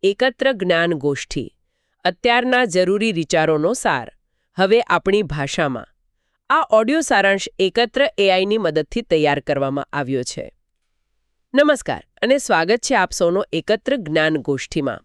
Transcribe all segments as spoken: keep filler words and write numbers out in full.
એકત્ર જ્ઞાન ગોષ્ઠી, અત્યારના જરૂરી વિચારોનો સાર, હવે આપણી ભાષામાં. આ ઓડિયો સારાંશ એકત્ર એઆઈની મદદથી તૈયાર કરવામાં આવ્યો છે. નમસ્કાર અને સ્વાગત છે આપ સૌનો એકત્ર જ્ઞાન ગોષ્ઠીમાં.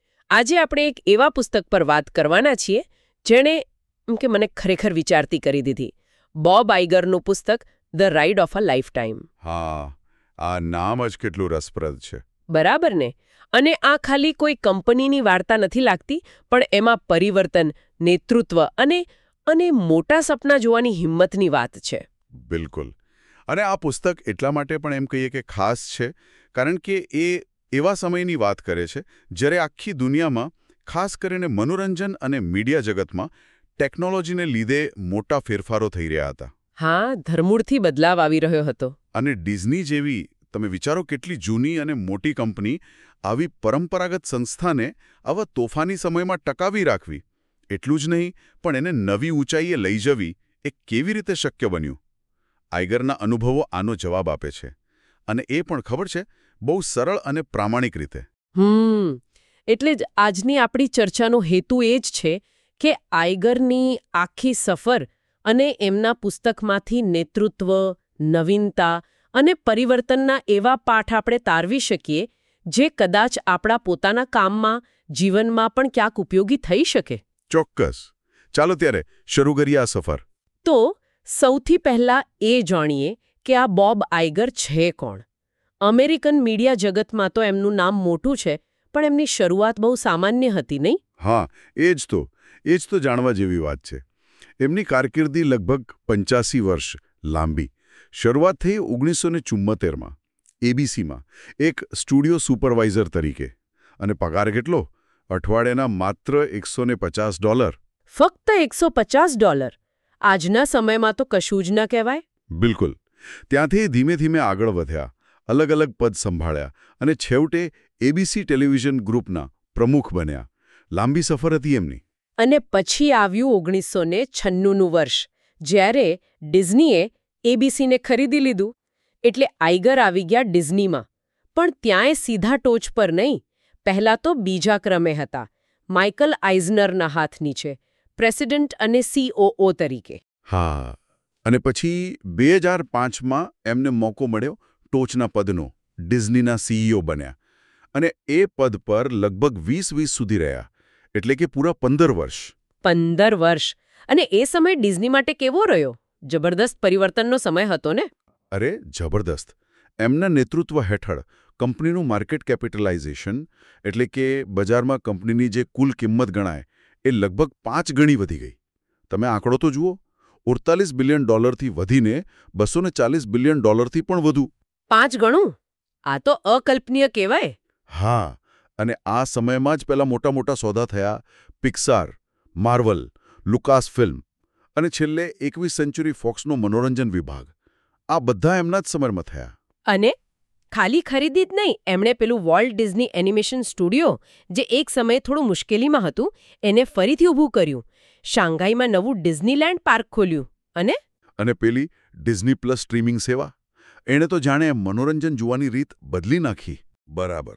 આજે આપણે એક એવા પુસ્તક પર વાત કરવાના છીએ જેણે એમ કે મને ખરેખર વિચારતી કરી દીધી. બોબ આઇગરનું પુસ્તક the ride of a lifetime. હા, આ નામ જ કેટલું રસપ્રદ છે. બરાબર ને? અને આ ખાલી કોઈ કંપનીની વાર્તા નથી લાગતી, પણ એમાં પરિવર્તન, નેતૃત્વ અને અને મોટા સપના જોવાની હિંમતની વાત છે. બિલકુલ. અને આ પુસ્તક એટલા માટે પણ એમ કહીએ કે ખાસ છે કારણ કે એ એવા સમયની વાત કરે છે જ્યારે આખી દુનિયામાં, ખાસ કરીને મનોરંજન અને મીડિયા જગતમાં ટેકનોલોજીને લીધે મોટા ફેરફારો થઈ રહ્યા હતા. હા, ધરમૂળથી બદલાવ આવી રહ્યો હતો. અને ડિઝની જેવી, તમે વિચારો કેટલી જૂની અને મોટી કંપની આવી પરંપરાગત સંસ્થાને આવા તોફાની સમયમાં ટકાવી રાખવી, એટલું જ નહીં પણ એને નવી ઊંચાઈએ લઈ જવી એ કેવી રીતે શક્ય બન્યું? આઇગરના અનુભવો આનો જવાબ આપે છે. અને એ પણ ખબર છે, બહુ સરળ અને પ્રામાણિક રીતે. હમ એટલે જ આજની આપણી ચર્ચાનો હેતુ એ જ છે કે આઇગરની આખી સફર અને એમના પુસ્તકમાંથી નેતૃત્વ, નવીનતા અને પરિવર્તનના એવા પાઠ આપણે તારવી શકીએ જે કદાચ આપણા પોતાના કામમાં, જીવનમાં પણ ક્યાંક ઉપયોગી થઈ શકે. ચોક્કસ. ચાલો ત્યારે શરૂ કરીએ આ સફર. તો સૌથી પહેલા એ જાણીએ કે આ બોબ આઇગર છે કોણ. અમેરિકન મીડિયા જગતમાં તો એમનું નામ મોટું છે, પણ એમની શરૂઆત બહુ સામાન્ય હતી, નહીં? હા, એ જ તો એ જ તો જાણવા જેવી વાત છે. એમની કારકિર્દી લગભગ પંચ્યાસી વર્ષ લાંબી. શરૂઆત થઈ ઓગણીસો ને ચુમ્મોતેરમાં એબીસીમાં એક સ્ટુડિયો સુપરવાઇઝર તરીકે. અને પગાર કેટલો? અઠવાડિયાના માત્ર એકસો ને પચાસ ડોલર. ફક્ત એકસો પચાસ ડોલર. આજના સમયમાં તો કશું જ ન કહેવાય. બિલકુલ. ત્યાંથી ધીમે ધીમે આગળ વધ્યા, અલગ અલગ પદ સંભાળ્યા અને છેવટે એબીસી ટેલિવિઝન ગ્રુપના પ્રમુખ બન્યા. લાંબી સફર હતી એમની. અને પછી આવ્યું ઓગણીસો ને છન્નુંનું વર્ષ, જ્યારે ડિઝનીએ એબીસીને ખરીદી લીધું. એટલે આઇગર આવી ગયા ડિઝનીમાં. પણ ત્યાંય સીધા ટોચ પર નહીં, પહેલાં તો બીજા ક્રમે હતા, માઇકલ આઇઝનરના હાથ નીચે, પ્રેસિડેન્ટ અને સીઓઓ તરીકે. હા, અને પછી બે હજાર પાંચમાં એમને મોકો મળ્યો ટોચના પદનો. ડિઝનીના સીઈઓ બન્યા. અને એ પદ પર લગભગ વીસ વીસ સુધી રહ્યા, એટલે કે પૂરા પંદર વર્ષ. પંદર વર્ષ. અને એ સમય ડિઝની માટે કેવો રહ્યો? જબરદસ્ત પરિવર્તનનો સમય હતો ને? અરે જબરદસ્ત. એમના નેતૃત્વ હેઠળ કંપનીનું માર્કેટ કેપિટલાઇઝેશન, એટલે કે બજારમાં કંપનીની જે કુલ કિંમત ગણાય, એ લગભગ પાંચ ગણી વધી ગઈ. તમે આંકડો તો જુઓ, અડતાલીસ બિલિયન ડોલરથી વધીને બસો ને ચાલીસ બિલિયન ડોલરથી પણ વધુ. પાંચ ગણું? આ તો અકલ્પનીય કહેવાય. હા, અને આ સમયમાં જ પેલા મોટા મોટા સોદા થયા. પિક્સાર, માર્વલ, લુકાસ ફિલ્મ અને છેલ્લે એકવીસ સેન્ચુરી ફોક્સનો મનોરંજન વિભાગ. આ બધા એમના જ સમયમાં થયા. અને ખાલી ખરીદી જ નહીં, એમણે પેલું વોલ્ટ ડિઝની એનિમેશન સ્ટુડિયો, જે એક સમયે થોડું મુશ્કેલીમાં હતું, એને ફરીથી ઊભું કર્યું. શાંઘાઈમાં નવું ડિઝનીલેન્ડ પાર્ક ખોલ્યું. અને અને પેલી ડિઝની પ્લસ સ્ટ્રીમિંગ સેવા, એણે તો જાણે મનોરંજન જોવાની રીત બદલી નાખી. બરાબર.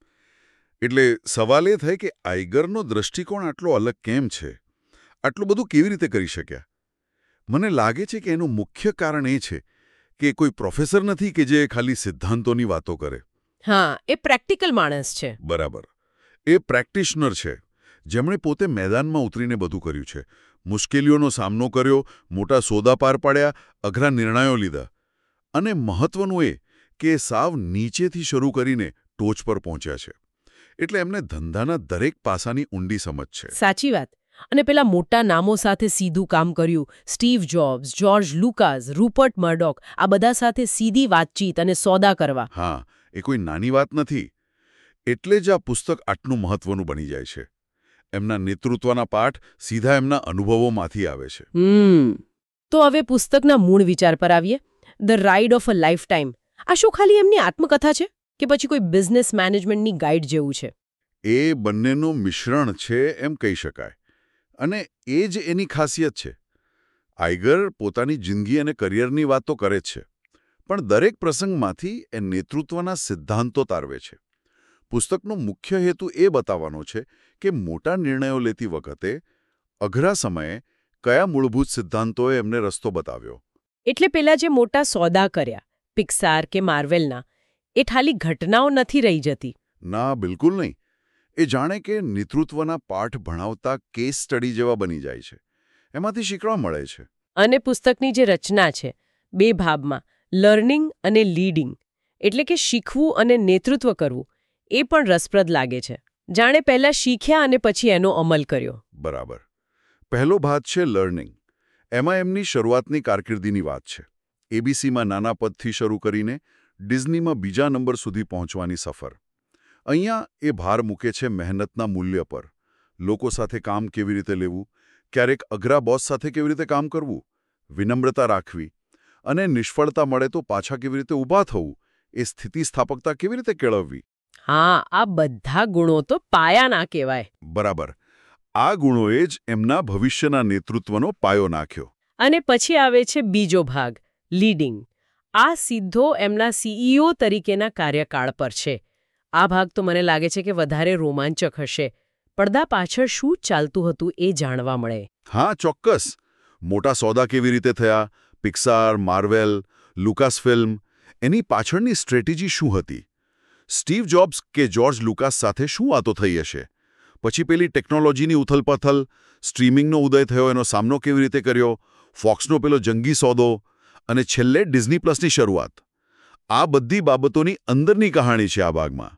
એટલે સવાલ એ થાય કે આઇગરનો દૃષ્ટિકોણ આટલો અલગ કેમ છે? આટલું બધું કેવી રીતે કરી શક્યા? મને લાગે છે કે એનું મુખ્ય કારણ એ છે કે કોઈ પ્રોફેસર નથી કે જે ખાલી સિદ્ધાંતોની વાતો કરે. હા, એ પ્રેક્ટિકલ માણસ છે. બરાબર. એ પ્રેક્ટિશનર છે, જેમણે પોતે મેદાનમાં ઉતરીને બધું કર્યું છે. મુશ્કેલીઓનો સામનો કર્યો, મોટા સોદા પાર પાડ્યા, અઘરા નિર્ણયો લીધા. અને મહત્વનું એ કે સાવ નીચેથી શરૂ કરીને ટોચ પર પહોંચ્યા છે. એટલે એમને ધંધાના દરેક પાસાની ઊંડી સમજ છે. સાચી વાત. અને પેલા મોટા નામો સાથે સીધું કામ કર્યું. Steve Jobs, George Lucas, Rupert Murdoch, આ બધા સાથે સીધી વાતચીત અને સોદા કરવા. હા, એ કોઈ નાની વાત નથી. એટલે જ આ પુસ્તક આટલું મહત્વનું બની જાય છે. એમના નેતૃત્વના પાઠ સીધા એમના અનુભવોમાંથી આવે છે. હમ તો હવે પુસ્તકના મૂળ વિચાર પર આવીએ. The ride of a lifetime. આ શું ખાલી એમની આત્મકથા છે કે પછી કોઈ બિઝનેસ મેનેજમેન્ટની ગાઈડ જેવું છે? એ બંનેનું મિશ્રણ છે એમ કહી શકાય. અને એ જ એની ખાસિયત છે. આઇગર પોતાની જિંદગી અને કરિયરની વાત તો કરે જ છે, પણ દરેક પ્રસંગમાંથી એ નેતૃત્વના સિદ્ધાંતો તારવે છે. પુસ્તકનો મુખ્ય હેતુ એ બતાવવાનો છે કે મોટા નિર્ણયો લેતી વખતે અઘરા સમયે કયા મૂળભૂત સિદ્ધાંતોએ એમને રસ્તો બતાવ્યો. એટલે પેલા જે મોટા સોદા કર્યા પિક્સાર કે માર્વેલના એ ખાલી ઘટનાઓ નથી રહી જતી. ના, બિલકુલ નહીં. એ જાણે કે નેતૃત્વના પાઠ ભણાવતા કેસ સ્ટડી જેવા બની જાય છે. એમાંથી શીખવા મળે છે. અને પુસ્તકની જે રચના છે બે ભાગમાં લર્નિંગ અને લીડિંગ એટલે કે શીખવું અને નેતૃત્વ કરવું એ પણ રસપ્રદ લાગે છે. જાણે પહેલા શીખ્યા અને પછી એનો અમલ કર્યો. બરાબર. પહેલો ભાગ છે લર્નિંગ. એમાં એમની શરૂઆતની કારકિર્દીની વાત છે. એબીસીમાં નાના પદથી શરૂ કરીને ડિઝનીમાં બીજા નંબર સુધી પહોંચવાની સફર. અહીંયા એ ભાર મૂકે છે મહેનતના મૂલ્ય પર. લોકો સાથે કામ કેવી રીતે લેવું, ક્યારેક અઘરા બોસ સાથે કેવી રીતે કામ કરવું, વિનમ્રતા રાખવી અને નિષ્ફળતા મળે તો પાછા કેવી રીતે ઊભા થવું, એ સ્થિતિસ્થાપકતા કેવી રીતે કેળવવી. હા, આ બધા ગુણો તો પાયાના કહેવાય. બરાબર. આ ગુણોએ જ એમના ભવિષ્યના નેતૃત્વનો પાયો નાખ્યો. અને પછી આવે છે બીજો ભાગ લીડિંગ. આ સીધો એમના સીઈઓ તરીકેના કાર્યકાળ પર છે. આ ભાગ તો મને લાગે છે કે વધારે રોમાંચક હશે. પડદા પાછળ શું ચાલતું હતું એ જાણવા મળે. હા, ચોક્કસ. મોટા સોદા કેવી રીતે થયા, પિક્સાર, માર્વેલ, લુકાસ ફિલ્મ, એની પાછળની સ્ટ્રેટેજી શું હતી. સ્ટીવ જોબ્સ કે જ્યોર્જ લુકાસ સાથે શું વાતો થઈ હશે. પછી પેલી ટેકનોલોજીની ઉથલપાથલ, સ્ટ્રીમિંગનો ઉદય થયો એનો સામનો કેવી રીતે કર્યો, ફોક્સનો પેલો જંગી સોદો અને છેલ્લે ડિઝની પ્લસની શરૂઆત. આ બધી બાબતોની અંદરની કહાણી છે આ ભાગમાં.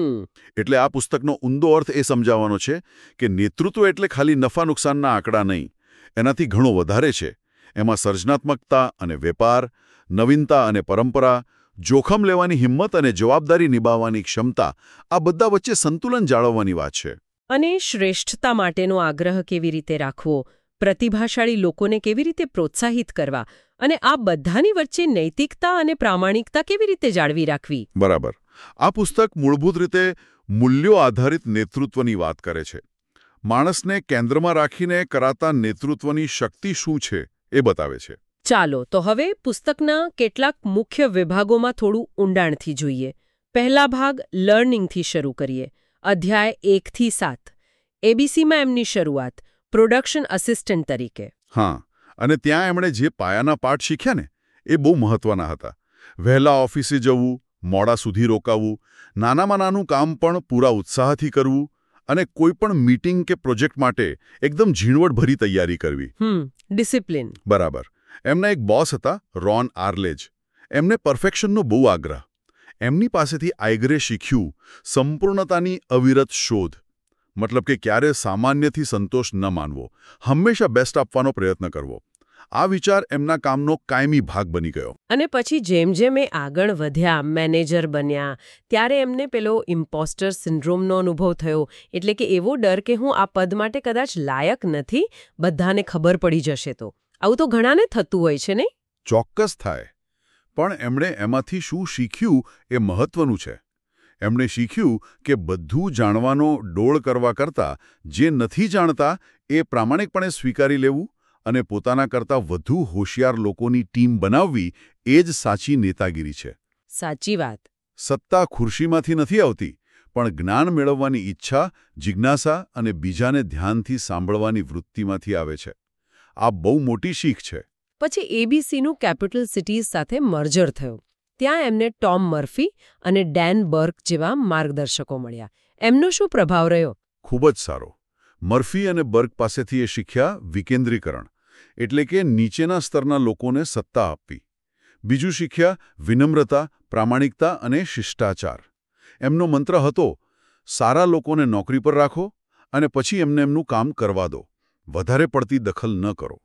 એટલે આ પુસ્તકનો ઊંડો અર્થ એ સમજાવવાનો છે કે નેતૃત્વ એટલે ખાલી નફા નુકસાનના આંકડા નહીં, એનાથી ઘણો વધારે છે. એમાં સર્જનાત્મકતા અને વેપાર, નવીનતા અને પરંપરા, જોખમ લેવાની હિંમત અને જવાબદારી નિભાવવાની ક્ષમતા, આ બધા વચ્ચે સંતુલન જાળવવાની વાત છે. અને શ્રેષ્ઠતા માટેનો આગ્રહ કેવી રીતે રાખવો, પ્રતિભાશાળી લોકોને કેવી રીતે પ્રોત્સાહિત કરવા અને આ બધાની વચ્ચે નૈતિકતા અને પ્રામાણિકતા કેવી રીતે જાળવી રાખવી. બરાબર. આ પુસ્તક મૂળભૂત રીતે મૂલ્યો આધારિત નેતૃત્વની વાત કરે છે. માણસને કેન્દ્રમાં રાખીને કરાતા નેતૃત્વની શક્તિ શું છે એ બતાવે છે. ચાલો તો હવે પુસ્તકના કેટલાક મુખ્ય વિભાગોમાં થોડું ઊંડાણથી જોઈએ. પહેલા ભાગ લર્નિંગથી શરૂ કરીએ. અધ્યાય એકથી સાત. એબીસીમાં એમની શરૂઆત પ્રોડક્શન આસિસ્ટન્ટ તરીકે. હા, અને ત્યાં એમણે જે પાયાના પાઠ શીખ્યા ને એ બહુ મહત્વના હતા. વહેલા ઓફિસે જવું, મોડા સુધી રોકાવું, નાનામાં નાનું કામ પણ પૂરા ઉત્સાહથી કરવું અને કોઈપણ મીટિંગ કે પ્રોજેક્ટ માટે એકદમ ઝીણવટભરી તૈયારી કરવી. હમ ડિસિપ્લિન. બરાબર. એમના એક બોસ હતા રોન આર્લેજ. એમને પરફેક્શનનો બહુ આગ્રહ. એમની પાસેથી આઇગરે શીખ્યું સંપૂર્ણતાની અવિરત શોધ. મતલબ કે ક્યારે સામાન્યથી સંતોષ ન માનવો, હંમેશા બેસ્ટ આપવાનો પ્રયત્ન કરવો. આ વિચાર એમના કામનો કાયમી ભાગ બની ગયો. અને પછી જેમ જેમ એ આગળ વધ્યા, મેનેજર બન્યા, ત્યારે એમને પેલો ઇમ્પોસ્ટર સિન્ડ્રોમનો અનુભવ થયો. એટલે કે એવો ડર કે હું આ પદ માટે કદાચ લાયક નથી, બધાને ખબર પડી જશે તો. આવું તો ઘણાને થતું હોય છે ને? ચોક્કસ થાય. પણ એમણે એમાંથી શું શીખ્યું એ મહત્વનું છે. એમણે શીખ્યું કે બધું જાણવાનો ડોળ કરવા કરતાં જે નથી જાણતા એ પ્રામાણિકપણે સ્વીકારી લેવું અને પોતાના કરતાં વધુ હોશિયાર લોકોની ટીમ બનાવવી એ જ સાચી નેતાગીરી છે. સાચી વાત. સત્તા ખુરશીમાંથી નથી આવતી, પણ જ્ઞાન મેળવવાની ઈચ્છા, જિજ્ઞાસા અને બીજાને ધ્યાનથી સાંભળવાની વૃત્તિમાંથી આવે છે. આ બહુ મોટી શીખ છે. પછી એબીસીનું કેપિટલ સિટીઝ સાથે મર્જર થયું. ત્યાં એમને ટોમ મર્ફી અને ડેન બર્ક જેવા માર્ગદર્શકો મળ્યા. એમનો શું પ્રભાવ રહ્યો? ખૂબ જ સારો. મર્ફી અને બર્ક પાસેથી એ શીખ્યા વિકેન્દ્રીકરણ, એટલે કે નીચેના સ્તરના લોકોને સત્તા આપવી. બીજું શીખ્યા વિનમ્રતા, પ્રામાણિકતા અને શિષ્ટાચાર. એમનો મંત્ર હતો સારા લોકોને નોકરી પર રાખો અને પછી એમને એમનું કામ કરવા દો. વધારે પડતી દખલ ન કરો.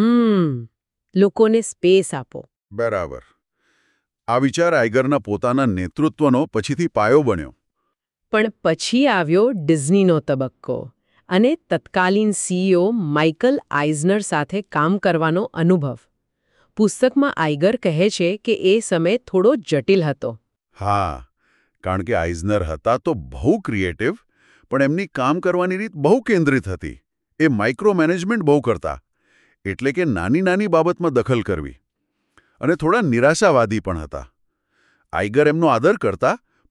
હમ લોકોને સ્પેસ આપો. બરાબર. આ વિચાર આઇગરના પોતાના નેતૃત્વનો પછીથી પાયો બન્યો. પણ પછી આવ્યો ડિઝનીનો તબક્કો અને તત્કાલીન સીઈઓ માઇકલ આઇઝનર સાથે કામ કરવાનો અનુભવ. પુસ્તકમાં આઇગર કહે છે કે એ સમય થોડો જટિલ હતો. હા, કારણ કે આઇઝનર હતા તો બહુ ક્રિએટિવ, પણ એમની કામ કરવાની રીત બહુ કેન્દ્રિત હતી. એ માઇક્રો મેનેજમેન્ટ બહુ કરતા, એટલે કે નાની નાની બાબતમાં દખલ કરવી. અને થોડા નિરાશાવાદી પણ હતા. આઇગર એમનો આદર કરતા,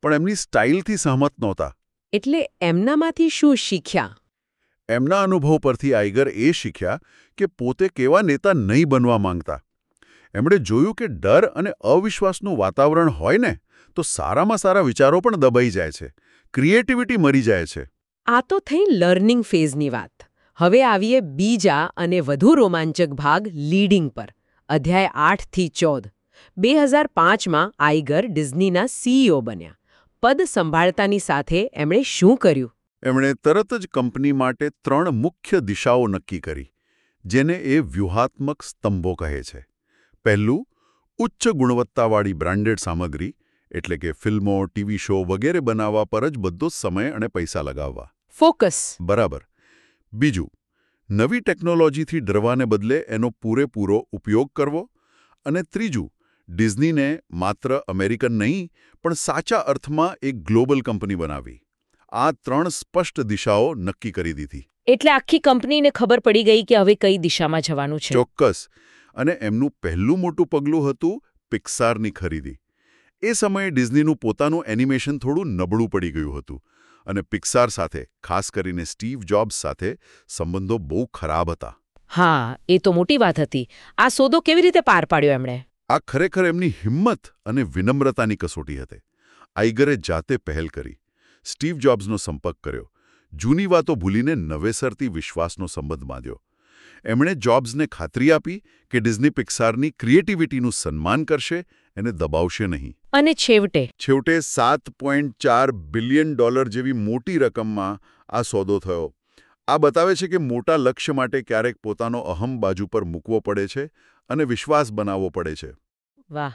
પણ એમની સ્ટાઇલથી સહમત નહોતા. એટલે એમનામાંથી શું શીખ્યા? એમના અનુભવ પરથી આઇગર એ શીખ્યા કે પોતે કેવા નેતા નહીં બનવા માંગતા. એમણે જોયું કે ડર અને અવિશ્વાસનું વાતાવરણ હોય ને તો સારામાં સારા વિચારો પણ દબાઈ જાય છે, ક્રિએટિવિટી મરી જાય છે. આ તો થઈ લર્નિંગ ફેઝની વાત. હવે આવીએ બીજા અને વધુ રોમાંચક ભાગ લીડિંગ પર. અધ્યાય આઠ થી ચૌદ. બે હજાર પાંચમાં આઇગર ડિઝનીના સીઈઓ બન્યા. પદ સંભાળતાની સાથે એમણે શું કર્યું? એમણે તરત જ કંપની માટે ત્રણ મુખ્ય દિશાઓ નક્કી કરી, જેને એ વ્યૂહાત્મક સ્તંભો કહે છે. પહેલું, ઉચ્ચ ગુણવત્તાવાળી બ્રાન્ડેડ સામગ્રી, એટલે કે ફિલ્મો, ટીવી શો વગેરે બનાવવા પર જ બધો સમય અને પૈસા લગાવવા. ફોકસ. બરાબર. બીજું, નવી ટેકનોલોજીથી ડરવાને બદલે એનો પૂરેપૂરો ઉપયોગ કરવો. અને ત્રીજું, ડિઝનીને માત્ર અમેરિકન નહીં પણ સાચા અર્થમાં એક ગ્લોબલ કંપની બનાવી. આ ત્રણ સ્પષ્ટ દિશાઓ નક્કી કરી દીધી. એટલે આખી કંપનીને ખબર પડી ગઈ કે હવે કઈ દિશામાં જવાનું છે. ચોક્કસ. અને એમનું પહેલું મોટું પગલું હતું પિક્સારની ખરીદી. એ સમયે ડિઝનીનું પોતાનું એનિમેશન થોડું નબળું પડી ગયું હતું અને પિક્સાર સાથે, ખાસ કરીને સ્ટીવ જોબ્સ સાથે, સંબંધો બહુ ખરાબ હતા. હા, એ તો મોટી વાત હતી. આ સોદો કેવી રીતે પાર પાડ્યો એમણે? આ ખરેખર એમની હિંમત અને વિનમ્રતાની કસોટી હતી. આઇગરે જાતે પહેલ કરી. સ્ટીવ જોબ્સનો સંપર્ક કર્યો. જૂની વાતો ભૂલીને નવેસરથી વિશ્વાસનો સંબંધ બાંધ્યો. એમણે જોબ્સને ખાતરી આપી કે ડિઝની પિક્સારની ક્રિએટિવિટીનું સન્માન કરશે, એને દબાવશે નહીં. અને છેવટે છેવટે સાત પોઈન્ટ ચાર બિલિયન ડોલર જેવી મોટી રકમમાં આ સોદો થયો. આ બતાવે છે કે મોટા લક્ષ્ય માટે ક્યારેક પોતાનો અહમ બાજુ પર મૂકવો પડે છે અને વિશ્વાસ બનાવવો પડે છે. વાહ.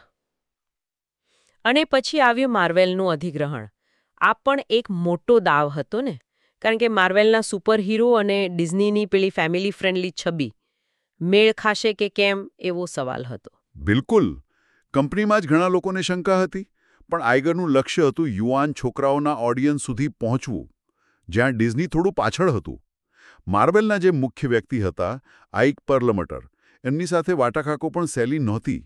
અને પછી આવ્યું માર્વેલનું અધિગ્રહણ. આ પણ એક મોટો દાવ હતો ને, કારણ કે માર્વેલના સુપરહીરો અને ડિઝનીની પેલી ફેમિલી ફ્રેન્ડલી છબી મેળ ખાશે કે કેમ એવો સવાલ હતો. બિલકુલ. કંપનીમાં જ ઘણા લોકોને શંકા હતી, પણ આઇગરનું લક્ષ્ય હતું યુવાન છોકરાઓના ઓડિયન્સ સુધી પહોંચવું, જ્યાં ડિઝની થોડું પાછળ હતું. માર્વેલના જે મુખ્ય વ્યક્તિ હતા, આઇક પરલમટર, એમની સાથે વાટાઘાટો પણ સહેલી નહોતી.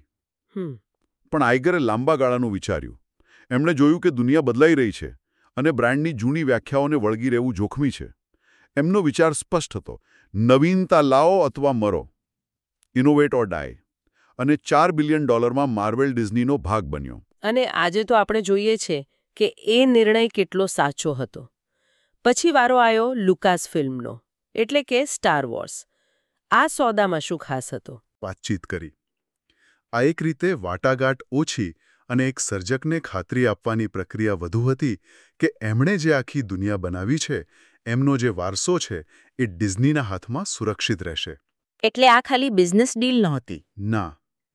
પણ આઇગરે લાંબા ગાળાનું વિચાર્યું. એમણે જોયું કે દુનિયા બદલાઈ રહી છે અને બ્રાન્ડની જૂની વ્યાખ્યાઓને વળગી રહેવું જોખમી છે. એમનો વિચાર સ્પષ્ટ હતો: નવીનતા લાવો અથવા મરો, ઇનોવેટ ઓર ડાય. અને ચાર બિલિયન ડોલરમાં માર્વેલ ડિઝનીનો ભાગ બન્યો. અને આજે તો આપણે જોઈએ છે કે એ નિર્ણય કેટલો સાચો હતો. પછી વારો આવ્યો લુકાસ ફિલ્મનો, એટલે કે સ્ટાર વોર્સ. આ સોદામાં શું ખાસ હતો? વાતચીત કરી. આ એક રીતે વાટાઘાટ ઓછી અને એક સર્જકને ખાતરી આપવાની પ્રક્રિયા વધુ હતી કે એમણે જે આખી દુનિયા બનાવી છે, એમનો જે વારસો છે, એ ડિઝનીના હાથમાં સુરક્ષિત રહેશે. એટલે આ ખાલી બિઝનેસ ડીલ નહોતી. ના,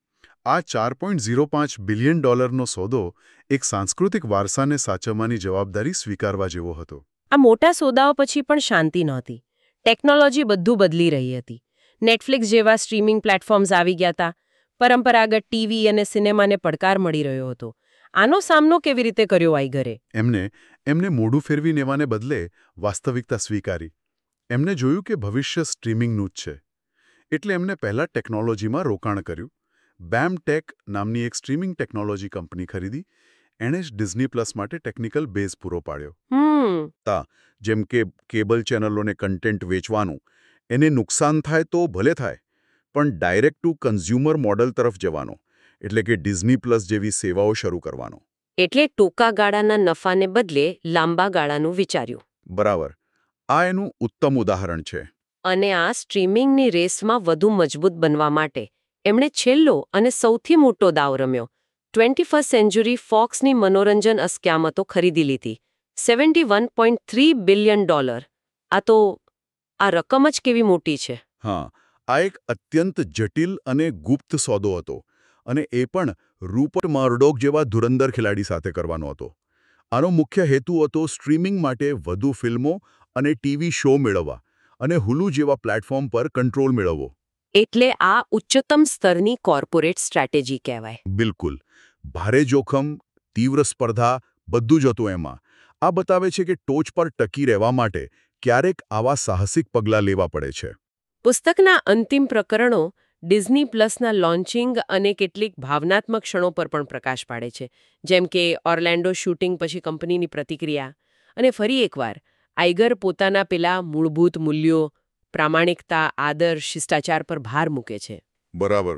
આ ચાર પોઈન્ટ ઝીરો પાંચ બિલિયન ડોલરનો સોદો એક સાંસ્કૃતિક વારસાને સાચવવાની જવાબદારી સ્વીકારવા જેવો હતો. આ મોટા સોદાઓ પછી પણ શાંતિ નહોતી. ટેકનોલોજી બધું બદલી રહી હતી. નેટફ્લિક્સ જેવા સ્ટ્રીમિંગ પ્લેટફોર્મ્સ આવી ગયા હતા. પરંપરાગત ટીવી અને સિનેમાને પડકાર મળી રહ્યો હતો. આનો સામનો કેવી રીતે કર્યો આઇગરે? એમને એમને મોઢું ફેરવી લેવાને બદલે વાસ્તવિકતા સ્વીકારી. એમને જોયું કે ભવિષ્ય સ્ટ્રીમિંગનું જ છે. એટલે એમને પહેલાં ટેકનોલોજીમાં રોકાણ કર્યું. બેમ ટેક નામની એક સ્ટ્રીમિંગ ટેકનોલોજી કંપની ખરીદી. એણે જ ડિઝની પ્લસ માટે ટેકનિકલ બેઝ પૂરો પાડ્યો. તા જેમ કે કેબલ ચેનલોને કન્ટેન્ટ વેચવાનું, એને નુકસાન થાય તો ભલે થાય, પણ ડાયરેક્ટ ટુ કન્ઝ્યુમર મોડલ તરફ જવાનો, એટલે કે ડિઝની પ્લસ જેવી સેવાઓ શરૂ કરવાનો. એટલે ટૂંકા ગાળાના નફાને બદલે લાંબા ગાળાનું વિચાર્યું. બરાબર. આ એનું ઉત્તમ ઉદાહરણ છે. અને આ સ્ટ્રીમિંગની રેસમાં વધુ મજબૂત બનવા માટે એમણે છેલ્લો અને સૌથી મોટો દાવ રમ્યો. ટ્વેન્ટી ફર્સ્ટ સેન્ચુરી ફોક્સની મનોરંજન અસ્ક્યામતો ખરીદી લીધી. Seventy one point three billion dollar. આ તો આ રકમ જ કેવી મોટી છે. હા, આ એક અત્યંત જટિલ અને ગુપ્ત સોદો હતો, અને એ પણ રૂપર્ટ મર્ડોક જેવા ધુરંધર ખેલાડી સાથે કરવાનો હતો. આનો મુખ્ય હેતુ હતો સ્ટ્રીમિંગ માટે વધુ ફિલ્મો અને ટીવી શો મેળવવા અને હુલુ જેવા પ્લેટફોર્મ પર કંટ્રોલ મેળવવો. એટલે આ ઉચ્ચતમ સ્તરની કોર્પોરેટ સ્ટ્રેટેજી કહેવાય. બિલકુલ. ભારે જોખમ, તીવ્ર સ્પર્ધા, બધું જ હતું એમાં. આ બતાવે છે કે ટોચ પર ટકી રહેવા માટે ક્યારેક આવા સાહસિક પગલાં લેવા પડે છે. પુસ્તકના અંતિમ પ્રકરણો ડિઝની પ્લસના લોન્ચિંગ અને કેટલીક ભાવનાત્મક ક્ષણો પર પણ પ્રકાશ પાડે છે, જેમ કે ઓર્લેન્ડો શૂટિંગ પછી કંપનીની પ્રતિક્રિયા. અને ફરી એકવાર આઇગર પોતાના પેલા મૂળભૂત મૂલ્યો પ્રામાણિકતા, આદર, શિષ્ટાચાર પર ભાર મૂકે છે. બરાબર.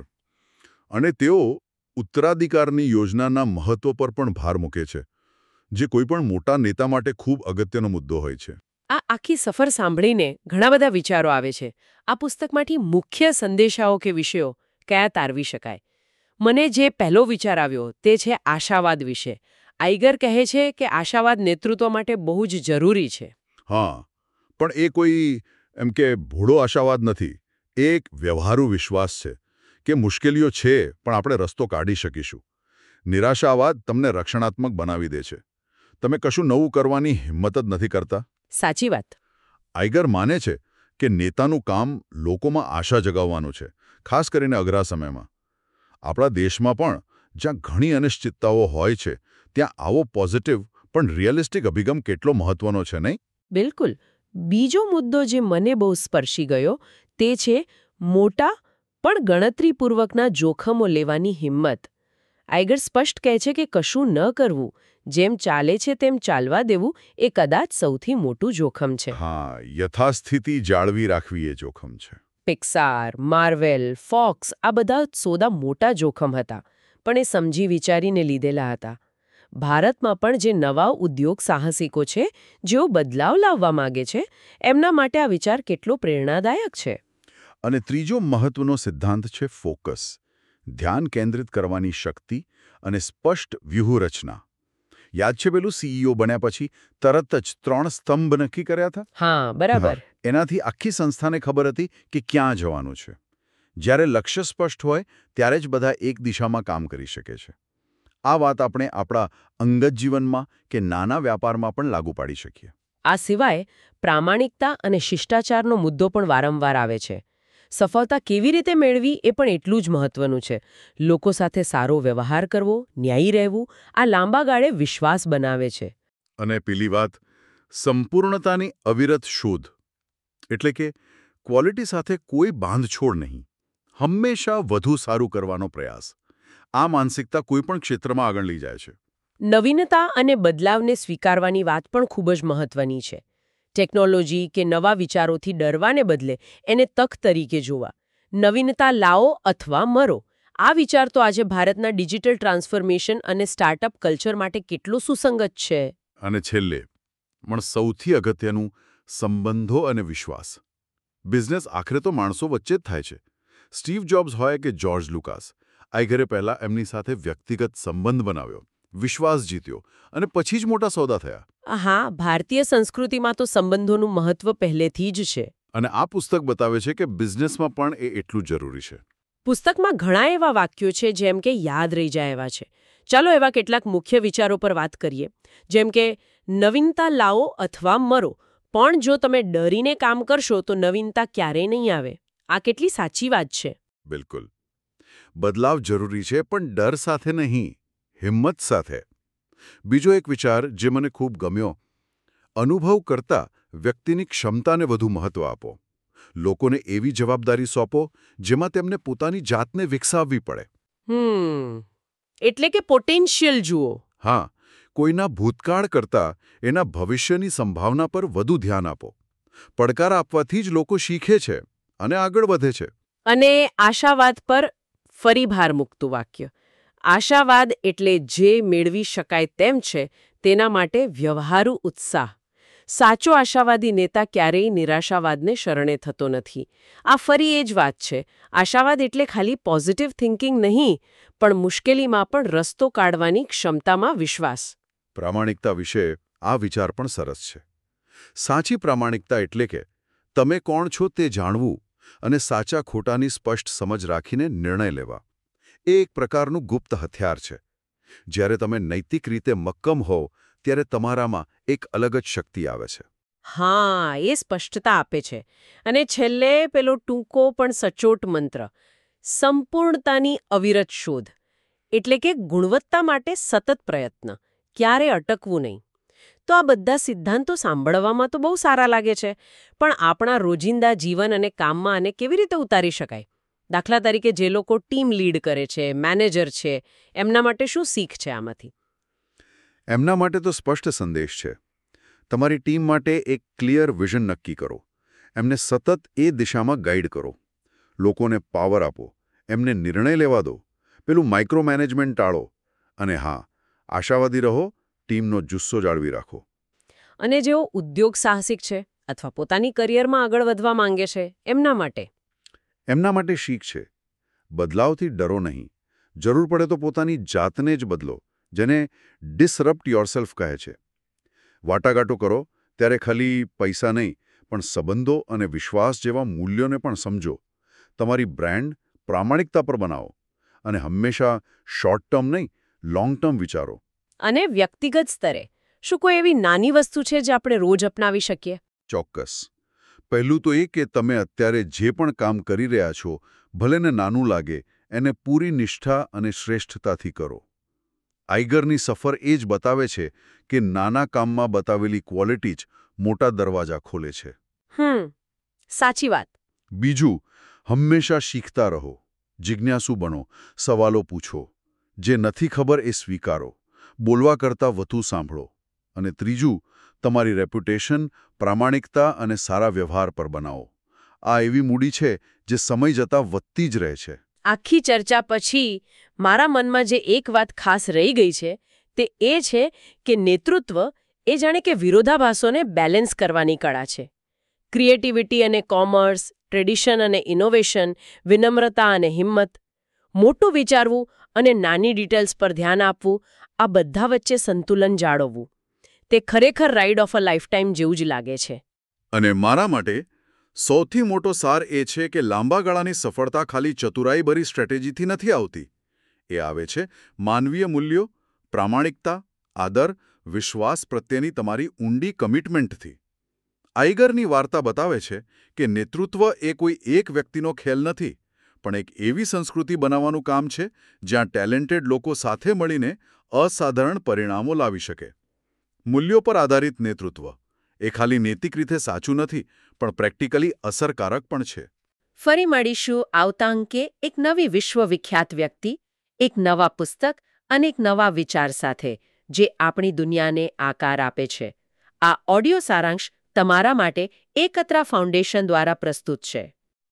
અને તેઓ ઉત્તરાધિકારની યોજનાના મહત્વ પર પણ ભાર મૂકે છે, જે કોઈપણ મોટા નેતા માટે ખૂબ અગત્યનો મુદ્દો હોય છે. આ આખી સફર સાંભળીને ઘણા બધા વિચારો આવે છે. આ પુસ્તકમાંથી મુખ્ય સંદેશાઓ કે વિષયો કયા તારવી શકાય? મને જે પહેલો વિચાર આવ્યો તે છે આશાવાદ વિશે. આઇગર કહે છે કે આશાવાદ નેતૃત્વ માટે બહુ જ જરૂરી છે. હા, પણ એ કોઈ એમ કે ભોળો આશાવાદ નથી. એ એક વ્યવહારુ વિશ્વાસ છે કે મુશ્કેલીઓ છે, પણ આપણે રસ્તો કાઢી શકીશું. નિરાશાવાદ તમને રક્ષણાત્મક બનાવી દે છે. તમે કશું નવું કરવાની હિંમત જ નથી કરતા. સાચી વાત. આઇગર માને છે કે નેતાનું કામ લોકોમાં આશા જગાવવાનું છે, ખાસ કરીને અઘરા સમયમાં. આપણા દેશમાં પણ જ્યાં ઘણી અનિશ્ચિતતાઓ હોય છે, ત્યાં આવો પોઝિટિવ પણ રિયલિસ્ટિક અભિગમ કેટલો મહત્વનો છે, નહીં? બિલકુલ. બીજો મુદ્દો જે મને બહુ સ્પર્શી ગયો તે છે મોટા પણ ગણતરીપૂર્વકના જોખમો લેવાની હિંમત. આઇગર સ્પષ્ટ કહે છે કે કશું ન કરવું, જેમ ચાલે છે તેમ ચાલવા દેવું એ કદાચ સૌથી મોટું જોખમ છે. હા, યથાસ્થિતિ જાળવી રાખવી એ જોખમ છે. પિક્સાર, માર્વેલ, ફોક્સ આ બધા સોદા મોટા જોખમ હતા, પણ એ સમજી વિચારીને લીધેલા હતા. ભારતમાં પણ જે નવા ઉદ્યોગ સાહસિકો છે, જેઓ બદલાવ લાવવા માંગે છે, એમના માટે આ વિચાર કેટલો પ્રેરણાદાયક છે. અને ત્રીજો મહત્વનો સિદ્ધાંત છે ફોકસ. ધ્યાન કેન્દ્રિત કરવાની શક્તિ અને સ્પષ્ટ વ્યૂહરચના. યાદ છે પેલું સીઈઓ બન્યા પછી તરત જ ત્રણ સ્તંભ નક્કી કર્યા હતા? હા, બરાબર. એનાથી આખી સંસ્થાને ખબર હતી કે ક્યાં જવાનું છે. જ્યારે લક્ષ્ય સ્પષ્ટ હોય ત્યારે જ બધા એક દિશામાં કામ કરી શકે છે. આ વાત આપણે આપણા અંગત જીવનમાં કે નાના વ્યાપારમાં પણ લાગુ પાડી શકીએ. આ સિવાય પ્રામાણિકતા અને શિષ્ટાચારનો મુદ્દો પણ વારંવાર આવે છે. સફળતા કેવી રીતે મેળવી એ પણ એટલું જ મહત્વનું છે. લોકો સાથે સારો વ્યવહાર કરવો, ન્યાયી રહેવું, આ લાંબા ગાળે વિશ્વાસ બનાવે છે. અને પેલી વાત, સંપૂર્ણતાની અવિરત શોધ. એટલે કે ક્વોલિટી સાથે કોઈ બાંધછોડ નહીં. હંમેશા વધુ સારું કરવાનો પ્રયાસ. આ માનસિકતા કોઈપણ ક્ષેત્રમાં આગળ લઈ જાય છે. નવીનતા અને બદલાવને સ્વીકારવાની વાત પણ ખૂબ જ મહત્વની છે. ટેકનોલોજી કે નવા વિચારોથી ડરવાને બદલે એને તક તરીકે જોવા. નવીનતા લાવો અથવા મરો. આ વિચાર તો આજે ભારતના ડિજિટલ ટ્રાન્સફોર્મેશન અને સ્ટાર્ટઅપ કલ્ચર માટે કેટલો સુસંગત છે. અને છેલ્લે પણ સૌથી અગત્યનું, સંબંધો અને વિશ્વાસ. બિઝનેસ આખરે તો માણસો વચ્ચે જ થાય છે. સ્ટીવ જોબ્સ હોય કે જ્યોર્જ લુકાસ, આઇગરે પહેલા એમની સાથે વ્યક્તિગત સંબંધ બનાવ્યો, વિશ્વાસ જીત્યો અને પછી જ મોટા સોદા થયા. હા, ભારતીય સંસ્કૃતિમાં તો સંબંધોનું મહત્વ પહેલેથી જ છે. અને આ પુસ્તક બતાવે છે કે બિઝનેસમાં પણ એ એટલું જરૂરી છે. પુસ્તકમાં ઘણા એવા વાક્યો છે જેમ કે યાદ રહી જાય એવા છે. ચાલો એવા કેટલાક મુખ્ય વિચારો પર વાત કરીએ. જેમ કે નવીનતા લાવો અથવા મરો, પણ જો તમે ડરીને કામ કરશો તો નવીનતા ક્યારેય નહીં આવે. આ કેટલી સાચી વાત છે. બિલકુલ. બદલાવ જરૂરી છે, પણ ડર સાથે નહીં, હિંમત સાથે. બીજો એક વિચાર જે મને ખૂબ ગમ્યો, અનુભવ કરતા વ્યક્તિની ક્ષમતાને વધુ મહત્વ આપો. લોકોને એવી જવાબદારી સોંપો જેમાં તેમને પોતાની જાતને વિકસાવવી પડે. હમ એટલે કે પોટેન્શિયલ જુઓ. હા, કોઈના ભૂતકાળ કરતાં એના ભવિષ્યની સંભાવના પર વધુ ધ્યાન આપો. પડકાર આપવાથી જ લોકો શીખે છે અને આગળ વધે છે. અને આશાવાદ પર ફરી ભાર મૂકતું વાક્ય. આશાવાદ એટલે જે મેળવી શકાય તેમ છે તેના માટે વ્યવહારુ ઉત્સાહ. સાચો આશાવાદી નેતા ક્યારેય નિરાશાવાદને શરણે થતો નથી. આ ફરી એ જ વાત છે. આશાવાદ એટલે ખાલી પોઝિટિવ થિંકિંગ નહીં, પણ મુશ્કેલીમાં પણ રસ્તો કાઢવાની ક્ષમતામાં વિશ્વાસ. પ્રામાણિકતા વિશે આ વિચાર પણ સરસ છે. સાચી પ્રામાણિકતા એટલે કે તમે કોણ છો તે જાણવું અને સાચા ખોટાની સ્પષ્ટ સમજ રાખીને નિર્ણય લેવા. એ એક પ્રકારનું ગુપ્ત હથિયાર છે. જ્યારે તમે નૈતિક રીતે મક્કમ હોવ ત્યારે તમારામાં એક અલગ જ શક્તિ આવે છે. હા, એ સ્પષ્ટતા આપે છે. અને છેલ્લે પેલો ટૂંકો પણ સચોટ મંત્ર, સંપૂર્ણતાની અવિરત શોધ. એટલે કે ગુણવત્તા માટે સતત પ્રયત્ન, ક્યારે અટકવું નહીં. તો આ બધા સિદ્ધાંતો સાંભળવામાં તો બહુ સારા લાગે છે, પણ આપણા રોજિંદા જીવન અને કામમાં આને કેવી રીતે ઉતારી શકાય? દાખલા તરીકે જે લોકો ટીમ લીડ કરે છે, મેનેજર છે, એમના માટે શું શીખ છે આમાંથી? એમના માટે તો સ્પષ્ટ સંદેશ છે. તમારી ટીમ માટે એક ક્લિયર વિઝન નક્કી કરો. એમને સતત એ દિશામાં ગાઈડ કરો. લોકોને પાવર આપો. એમને નિર્ણય લેવા દો. પેલું માઇક્રો મેનેજમેન્ટ ટાળો. અને હા, આશાવાદી રહો, ટીમનો જુસ્સો જાળવી રાખો. અને જેઓ ઉદ્યોગ સાહસિક છે અથવા પોતાની કરિયરમાં આગળ વધવા માંગે છે, એમના માટે? એમના માટે શીખ છે. બદલાવથી ડરો નહીં. જરૂર પડે તો પોતાની જાતને જ બદલો, જેને ડિસરપ્ટ યોરસેલ્ફ કહે છે. વાટાઘાટો કરો ત્યારે ખાલી પૈસા નહીં, પણ સંબંધો અને વિશ્વાસ જેવા મૂલ્યોને પણ સમજો. તમારી બ્રાન્ડ પ્રામાણિકતા પર બનાવો. અને હંમેશા શોર્ટ ટર્મ નહીં, લોંગ ટર્મ વિચારો. અને વ્યક્તિગત સ્તરે શું કોઈ એવી નાની વસ્તુ છે જે આપણે રોજ અપનાવી શકીએ? ચોક્કસ. પહેલું તો એ કે તમે અત્યારે જે પણ કામ કરી રહ્યા છો, ભલેને નાનું લાગે, એને પૂરી નિષ્ઠા અને શ્રેષ્ઠતાથી કરો. આઈગરની સફર એ જ બતાવે છે કે નાના કામમાં બતાવેલી ક્વોલિટી જ મોટા દરવાજા ખોલે છે. હમ સાચી વાત. બીજું, હંમેશા શીખતા રહો. જિજ્ઞાસુ બનો. સવાલો પૂછો. જે નથી ખબર એ સ્વીકારો. બોલવા કરતાં વધુ સાંભળો. અને ત્રીજું, તમારી રેપ્યુટેશન, પ્રામાણિકતા અને સારા વ્યવહાર પર બનાવો. આ એવી મૂડી છે જે સમય જતાં વધતી જ રહે છે. આખી ચર્ચા પછી મારા મનમાં જે એક વાત ખાસ રહી ગઈ છે તે એ છે કે નેતૃત્વ એ જાણે કે વિરોધાભાસોને બેલેન્સ કરવાની કળા છે. ક્રિએટિવિટી અને કોમર્સ, ટ્રેડિશન અને ઇનોવેશન, વિનમ્રતા અને હિંમત, મોટું વિચારવું અને નાની ડિટેલ્સ પર ધ્યાન આપવું, આ બધા વચ્ચે સંતુલન જાળવવું, તે ખરેખર રાઇડ ઓફ અ લાઇફટાઇમ જેવું જ લાગે છે. અને મારા માટે સૌથી મોટો સાર એ છે કે લાંબા ગાળાની સફળતા ખાલી ચતુરાઈભરી સ્ટ્રેટેજીથી નથી આવતી. એ આવે છે માનવીય મૂલ્યો, પ્રામાણિકતા, આદર, વિશ્વાસ પ્રત્યેની તમારી ઊંડી કમિટમેન્ટથી. આઈગરની વાર્તા બતાવે છે કે નેતૃત્વ એ કોઈ એક વ્યક્તિનો ખેલ નથી, પણ એક એવી સંસ્કૃતિ બનાવવાનું કામ છે જ્યાં ટેલેન્ટેડ લોકો સાથે મળીને અસાધારણ પરિણામો લાવી શકે. મૂલ્યો પર આધારિત નેતૃત્વ એ ખાલી નૈતિક રીતે સાચું નથી, પણ પ્રેક્ટિકલી અસરકારક પણ છે. ફરી મળીશું આવતા અંકે એક નવી વિશ્વવિખ્યાત વ્યક્તિ, એક નવા પુસ્તક અને એક નવા વિચાર સાથે, જે આપણી દુનિયાને આકાર આપે છે. આ ઓડિયો સારાંશ તમારા માટે એકત્રા ફાઉન્ડેશન દ્વારા પ્રસ્તુત છે.